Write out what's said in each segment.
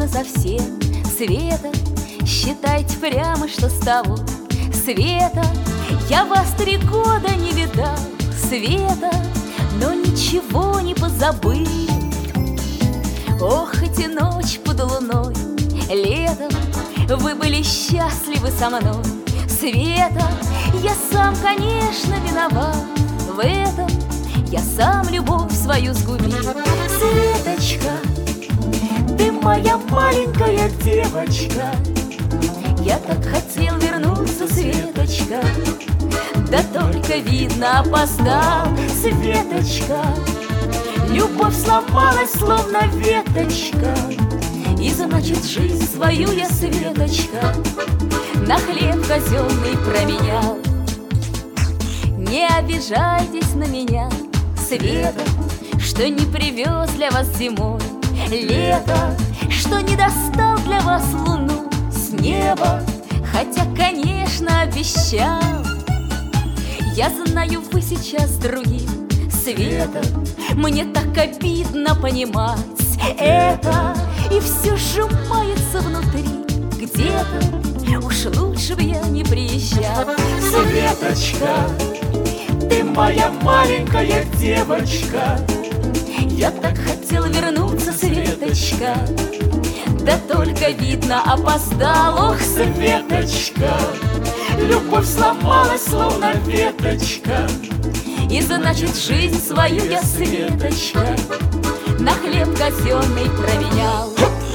за всем света. Считайте прямо, что с того света я вас 3 года не видал, Света, но ничего не позабыл. Ох, эти ночь под луной летом, вы были счастливы со мной, Света. Я сам, конечно, виноват в этом, я сам любовь свою сгубил. Светочка, ты моя маленькая девочка, я так хотел вернуться, Светочка, да только, видно, опоздал, Светочка. Любовь сломалась, словно веточка, и значит, жизнь свою я, Светочка, на хлеб казенный променял. Не обижайтесь на меня, Света, что не привез для вас зимой лето, что не достал для вас луну с неба, хотя, конечно, обещал. Я знаю, вы сейчас с другим, Света, мне так обидно понимать это, и все сжимается внутри где-то, уж лучше бы я не приезжал. Светочка, ты моя маленькая девочка, я так хотел вернуться, Светочка, да только, видно, опоздал. Ох, Светочка, любовь сломалась, словно веточка, и значит, жизнь свою я, Светочка, на хлеб казенный променял.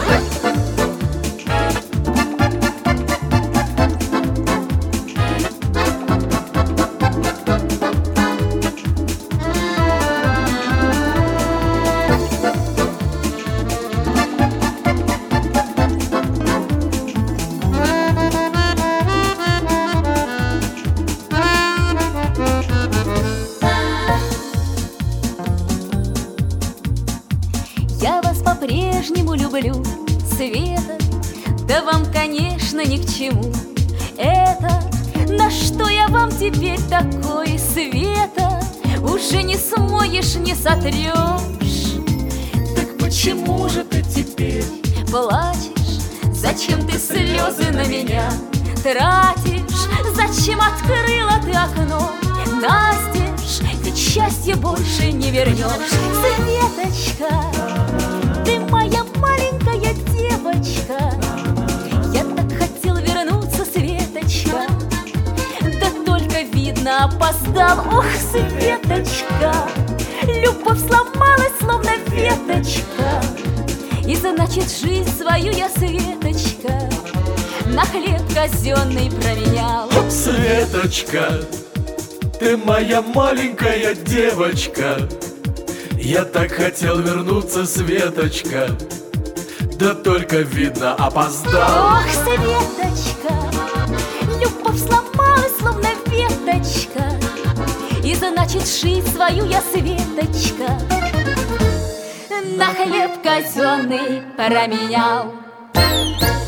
Я вас по-прежнему люблю, Света, да вам, конечно, ни к чему это. На что я вам теперь такое, Света, уже не смоешь, не сотрешь. так почему же ты теперь Плачешь, зачем ты слезы на меня тратишь? Зачем открыла ты окно настежь? Ведь счастье больше не вернешь. Светочка, ты моя маленькая девочка, я так хотел вернуться, Светочка, да только, видно, опоздал. Ох, Светочка, любовь сломалась, словно веточка, и значит, жизнь свою я, Светочка, на хлеб казенный променял. Светочка, ты моя маленькая девочка, я так хотел вернуться, Светочка, да только, видно, опоздал. Ох, Светочка, любовь сломалась, словно веточка, и значит, жизнь свою я, Светочка, на хлеб казенный променял.